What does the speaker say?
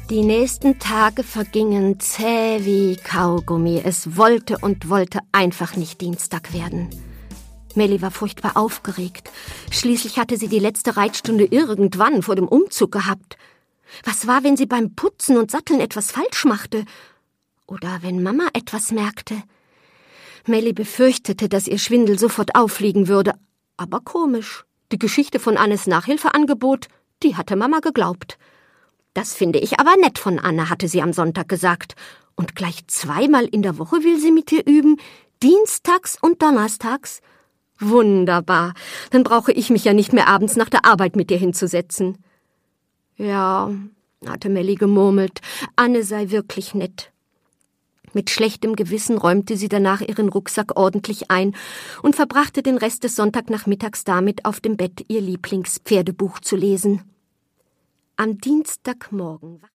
Die nächsten Tage vergingen zäh wie Kaugummi. Es wollte und wollte einfach nicht Dienstag werden. Melly war furchtbar aufgeregt. Schließlich hatte sie die letzte Reitstunde irgendwann vor dem Umzug gehabt. Was war, wenn sie beim Putzen und Satteln etwas falsch machte? Oder wenn Mama etwas merkte? Melly befürchtete, dass ihr Schwindel sofort auffliegen würde. Aber komisch. Die Geschichte von Annes Nachhilfeangebot, die hatte Mama geglaubt. »Das finde ich aber nett von Anne«, hatte sie am Sonntag gesagt. »Und gleich 2-mal in der Woche will sie mit dir üben, dienstags und donnerstags? Wunderbar, dann brauche ich mich ja nicht mehr abends nach der Arbeit mit dir hinzusetzen.« Ja, hatte Melly gemurmelt, Anne sei wirklich nett. Mit schlechtem Gewissen räumte sie danach ihren Rucksack ordentlich ein und verbrachte den Rest des Sonntagnachmittags damit, auf dem Bett ihr Lieblingspferdebuch zu lesen. Am Dienstagmorgen